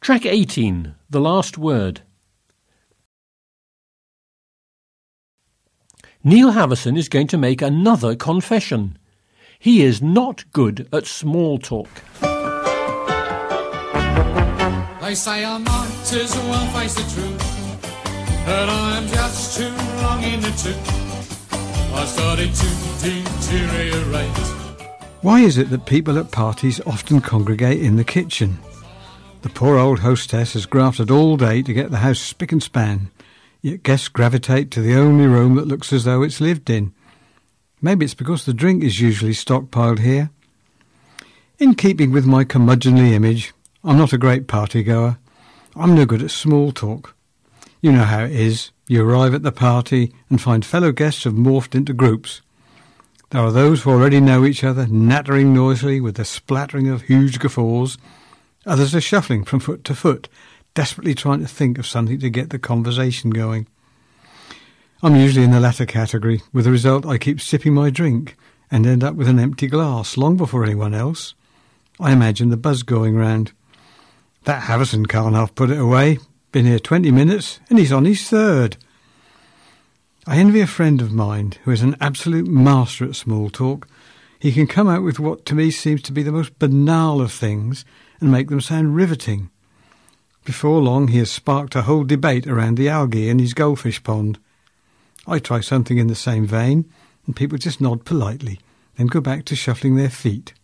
Track 18, The Last Word. Neil Havison is going to make another confession. He is not good at small talk. They say I might as well face the truth, but I'm just too long in the tooth. I started to deteriorate. Why is it that people at parties often congregate in the kitchen? The poor old hostess has grafted all day to get the house spick and span, yet guests gravitate to the only room that looks as though it's lived in. Maybe it's because the drink is usually stockpiled here. In keeping with my curmudgeonly image, I'm not a great party-goer. I'm no good at small talk. You know how it is. You arrive at the party and find fellow guests have morphed into groups. There are those who already know each other, nattering noisily with the splattering of huge guffaws. Others are shuffling from foot to foot, desperately trying to think of something to get the conversation going. I'm usually in the latter category, with the result I keep sipping my drink and end up with an empty glass long before anyone else. I imagine the buzz going round. That Havison can't half put it away. Been here 20 minutes and he's on his third. I envy a friend of mine who is an absolute master at small talk. He can come out with what to me seems to be the most banal of things and make them sound riveting. Before long he has sparked a whole debate around the algae in his goldfish pond. I try something in the same vein and people just nod politely, then go back to shuffling their feet.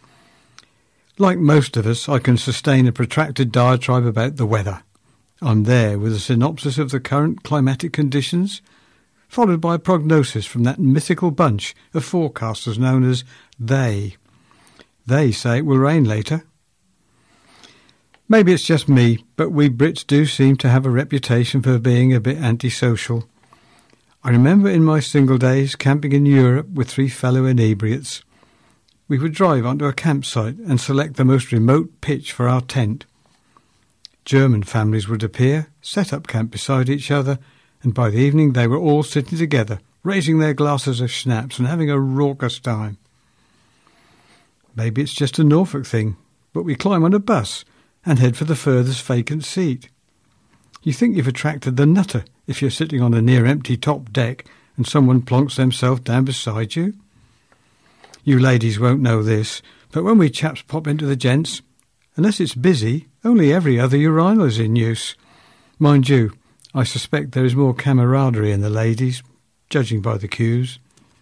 Like most of us, I can sustain a protracted diatribe about the weather. I'm there with a synopsis of the current climatic conditions, followed by a prognosis from that mythical bunch of forecasters known as they. They say it will rain later. Maybe it's just me, but we Brits do seem to have a reputation for being a bit antisocial. I remember in my single days camping in Europe with 3 fellow inebriates. We would drive onto a campsite and select the most remote pitch for our tent. German families would appear, set up camp beside each other, and by the evening they were all sitting together, raising their glasses of schnapps and having a raucous time. Maybe it's just a Norfolk thing, but we climb on a bus and head for the furthest vacant seat. You think you've attracted the nutter if you're sitting on a near-empty top deck and someone plonks themselves down beside you. You ladies won't know this, but when we chaps pop into the gents, unless it's busy, only every other urinal is in use. Mind you, I suspect there is more camaraderie in the ladies, judging by the queues.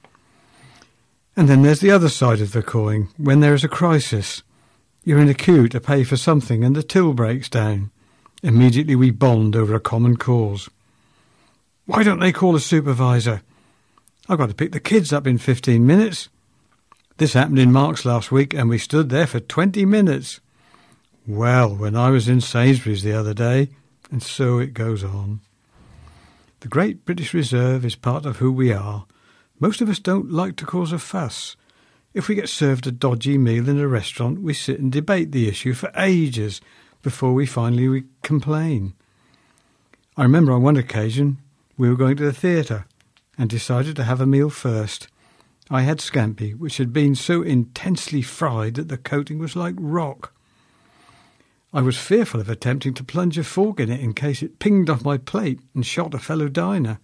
And then there's the other side of the coin, when there is a crisis. You're in a queue to pay for something and the till breaks down. Immediately we bond over a common cause. Why don't they call a supervisor? I've got to pick the kids up in 15 minutes. This happened in Marks last week and we stood there for 20 minutes. Well, when I was in Sainsbury's the other day, and so it goes on. The Great British Reserve is part of who we are. Most of us don't like to cause a fuss. If we get served a dodgy meal in a restaurant, we sit and debate the issue for ages before we finally complain. I remember on one occasion we were going to the theatre and decided to have a meal first. I had scampi, which had been so intensely fried that the coating was like rock. I was fearful of attempting to plunge a fork in it in case it pinged off my plate and shot a fellow diner.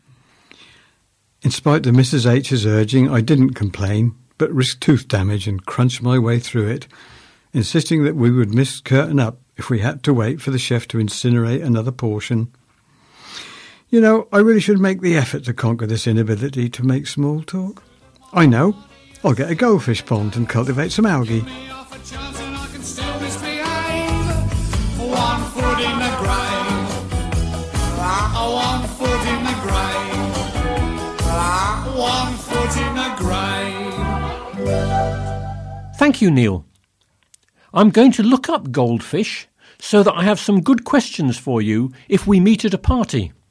In spite of Mrs. H's urging, I didn't complain, but risked tooth damage and crunched my way through it, insisting that we would miss curtain up if we had to wait for the chef to incinerate another portion. You know, I really should make the effort to conquer this inability to make small talk. I know. I'll get a goldfish pond and cultivate some algae. One foot in the grave. One foot in the grave. One foot in the grave. Thank you, Neil. I'm going to look up goldfish so that I have some good questions for you if we meet at a party.